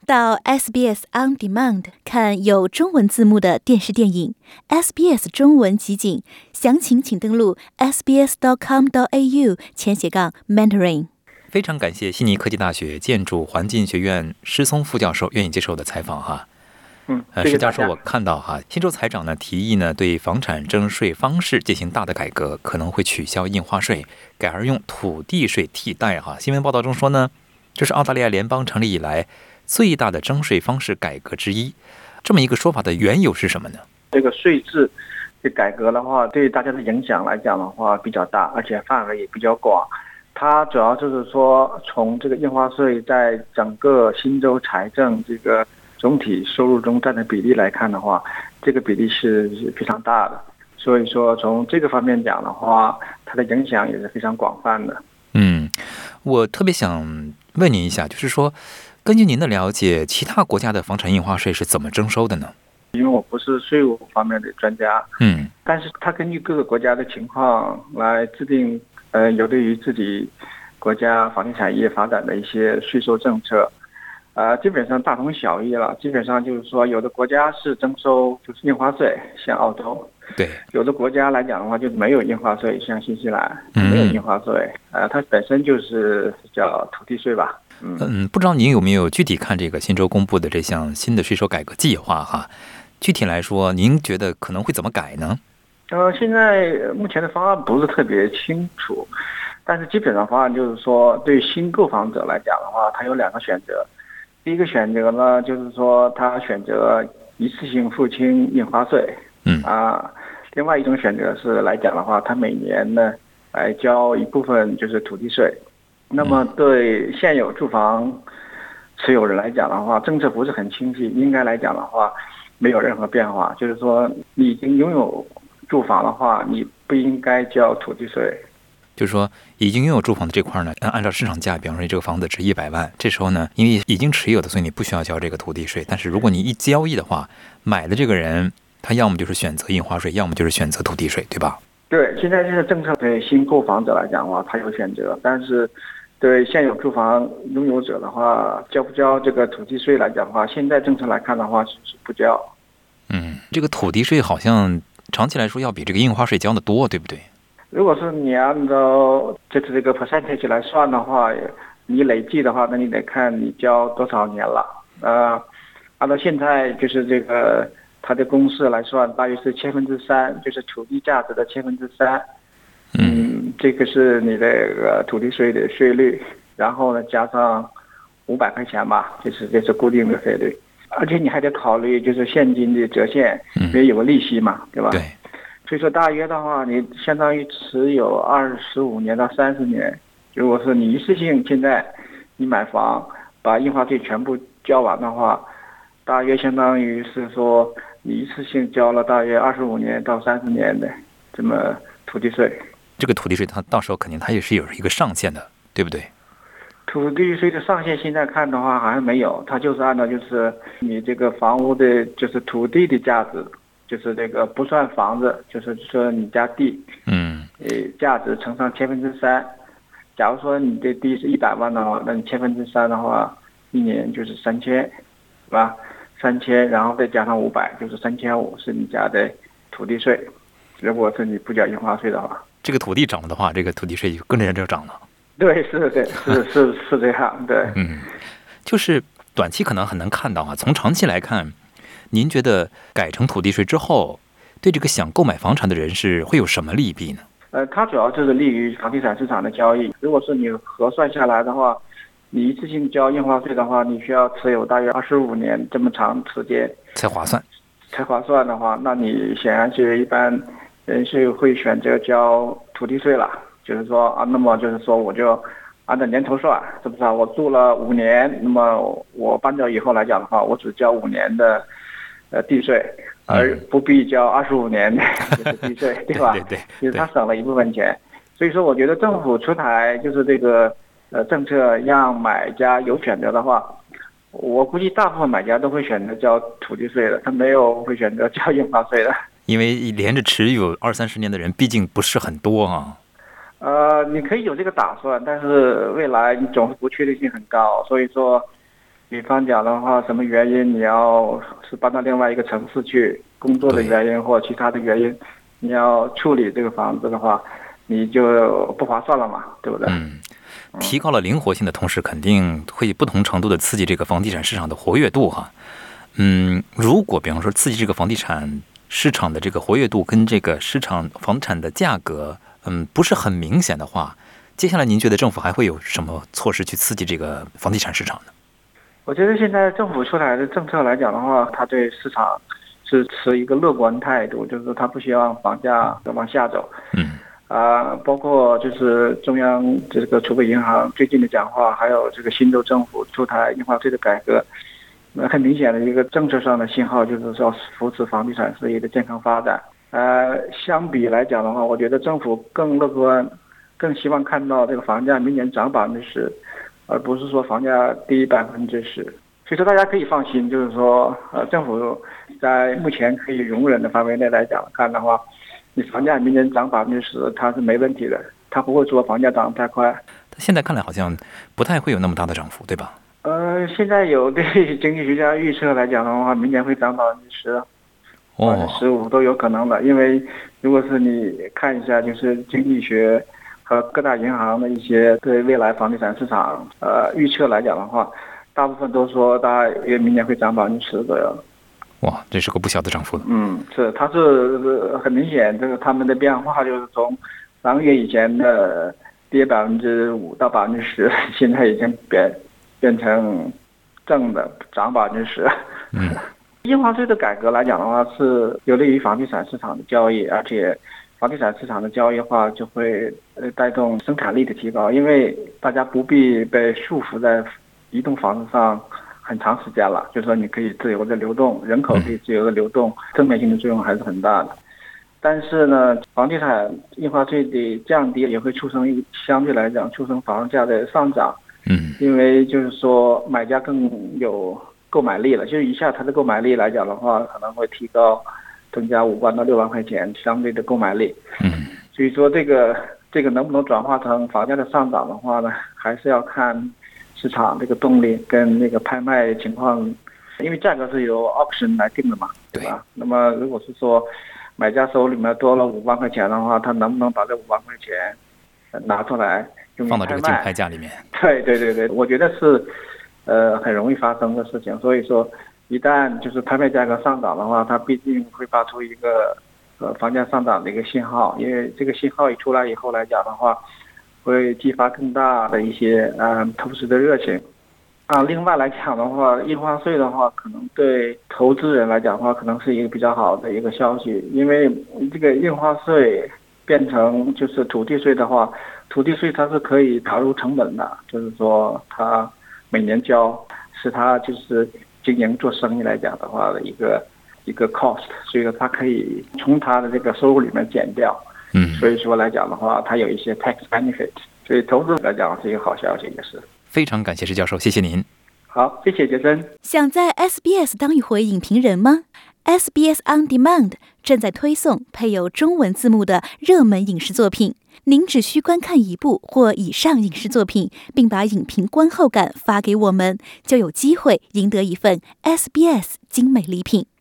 到 SBS On Demand 看有中文字幕的电视电影 SBS 中文集锦，详情请登录 sbs.com.au/Mandarin。 非常感谢悉尼科技大学建筑环境学院施松副教授愿意接受我的采访哈。施教授，我看到新州财长呢提议呢对房产征税方式进行大的改革，可能会取消印花税，改而用土地税替代哈。新闻报道中说呢，这是澳大利亚联邦成立以来最大的征税方式改革之一。这么一个说法的缘由是什么呢？ 这个税制的改革的话，对大家的影响来讲的话比较大，而且范围也比较广。它主要就是说，从这个印花税在整个新州财政这个总体收入中占的比例来看的话，这个比例是非常大的。所以说，从这个方面讲的话，它的影响也是非常广泛的。 我特别想问您一下，就是说，根据您的了解，其他国家的房产印花税是怎么征收的呢？ 因为我不是税务方面的专家，但是它根据各个国家的情况来制定，有利于自己国家房地产业发展的一些税收政策，基本上大同小异了。基本上就是说，有的国家是征收就是印花税，像澳洲。 对， 有的国家来讲的话，就没有印花税，像新西兰没有印花税，它本身就是叫土地税吧。 不知道您有没有具体看这个新州公布的这项新的税收改革计划哈？具体来说，您觉得可能会怎么改呢？ 现在目前的方案不是特别清楚，但是基本上方案就是说，对新购房者来讲的话，他有两个选择。第一个选择呢，就是说他选择一次性付清印花税。另外一种选择是来讲的话，他每年呢来交一部分就是土地税。那么对现有住房持有人来讲的话，政策不是很清晰，应该来讲的话没有任何变化，就是说你已经拥有住房的话，你不应该交土地税。 就是说已经拥有住房的这块呢，按照市场价，比方说这个房子值100万，这时候呢因为已经持有的，所以你不需要交这个土地税。但是如果你一交易的话，买的这个人他要么就是选择印花税，要么就是选择土地税，对吧？ 对，现在这个政策对新购房者来讲的话，他有选择，但是对现有住房拥有者的话，交不交这个土地税来讲的话，现在政策来看的话是不交。 这个土地税好像长期来说要比这个印花税交的多，对不对？ 如果是你按照就是这个 percentage 来算的话，你累计的话，那你得看你交多少年了。按照现在就是这个它的公式来算，大约是3%，就是土地价值的3%。这个是你的土地税的税率，然后呢加上500块钱吧，这是固定的费率。而且你还得考虑就是现金的折现，因为有个利息嘛，对吧？ 对。 所以说大约的话，你相当于持有25年到30年。如果是你一次性现在你买房把印花税全部交完的话，大约相当于是说你一次性交了大约25年到30年的这么土地税。 这个土地税它到时候肯定它也是有一个上限的，对不对？ 土地税的上限现在看的话好像没有，它就是按照就是你这个房屋的就是土地的价值，就是这个不算房子，就是说你家地，价值乘上3%。假如说你的地是100万的话，那你3%的话，一年就是3000，是吧？3000，然后再加上500，就是3500是你家的土地税。如果是你不缴印花税的话， 这个土地涨了的话，这个土地税就跟着就涨了。 对，是这样，对。 就是短期可能很难看到从长期来看，您觉得改成土地税之后，对这个想购买房产的人士会有什么利弊呢？ 它主要就是利于房地产市场的交易。如果是你核算下来的话，你一次性交印花税的话，你需要持有大约25年这么长时间才划算。 才划算的话，那你显然是一般人是会选择交土地税了。就是说那么就是说我就按照年头算，是不是我住了5年，那么我搬走以后来讲的话，我只交5年的地税，而不必交25年的地税，对吧？ 对， 就是他省了一部分钱。所以说我觉得政府出台就是这个政策让买家有选择的话，我估计大部分买家都会选择交土地税的，他没有会选择交印花税的。 因为连着持有20-30年的人毕竟不是很多啊。 你可以有这个打算，但是未来你总是不确定性很高，所以说比方讲的话，什么原因你要是搬到另外一个城市去工作的原因或其他的原因，你要处理这个房子的话，你就不划算了嘛，对不对？ 提高了灵活性的同时，肯定会不同程度的刺激这个房地产市场的活跃度哈。如果比方说刺激这个房地产市场的这个活跃度跟这个市场房产的价格，不是很明显的话，接下来您觉得政府还会有什么措施去刺激这个房地产市场呢？我觉得现在政府出来的政策来讲的话，它对市场是持一个乐观态度，就是说它不希望房价往下走。包括就是中央这个储备银行最近的讲话，还有这个新州政府出台印花税的改革，很明显的一个政策上的信号，就是说扶持房地产事业的健康发展。相比来讲的话，我觉得政府更乐观，更希望看到这个房价明年涨10%。而不是说房价低10%，所以说大家可以放心，就是说，政府在目前可以容忍的范围内来讲看的话，你房价明年涨10%，它是没问题的，它不会说房价涨得太快。 现在看来好像不太会有那么大的涨幅，对吧？ 现在有对经济学家预测来讲的话，明年会涨10%、15%都有可能的，因为如果是你看一下，就是经济学和各大银行的一些对未来房地产市场预测来讲的话，大部分都说大约明年会涨10%左右。 哇，这是个不小的涨幅了。 它是很明显，这个他们的变化就是从3个月以前的跌5%到10%，现在已经变成正的涨10%。印花税的改革来讲的话，是有利于房地产市场的交易，而且房地产市场的交易化就会带动生产力的提高，因为大家不必被束缚在一栋房子上很长时间了，就是说你可以自由的流动，人口可以自由的流动，正面性的作用还是很大的。但是呢，房地产印花税的降低也会相对来讲促成房价的上涨。因为就是说买家更有购买力了，就是一下他的购买力来讲的话，可能会增加5万到6万块钱相对的购买力。所以说这个能不能转化成房价的上涨的话呢，还是要看市场这个动力跟那个拍卖情况，因为价格是由 auction 来定的嘛，对吧？那么如果是说买家手里面多了5万块钱的话，他能不能把这5万块钱拿出来放到这个竞拍价里面？ 对，我觉得是很容易发生的事情。所以说一旦就是拍卖价格上涨的话，它必定会发出一个房价上涨的一个信号，因为这个信号一出来以后来讲的话，会激发更大的一些投资的热情。另外来讲的话，印花税的话，可能对投资人来讲的话，可能是一个比较好的一个消息，因为这个印花税变成就是土地税的话，土地税它是可以导入成本的，就是说它每年交，是它就是经营做生意来讲的话的一个 cost， 所以说它可以从它的这个收入里面减掉。所以说来讲的话，它有一些 tax benefit， 所以投资来讲是一个好消息，也是。 非常感谢施教授，谢谢您。 好，谢谢杰森。 想在 SBS 当一回影评人吗？ SBS On Demand 正在推送配有中文字幕的热门影视作品，您只需观看一部或以上影视作品，并把影评观后感发给我们，就有机会赢得一份 SBS 精美礼品。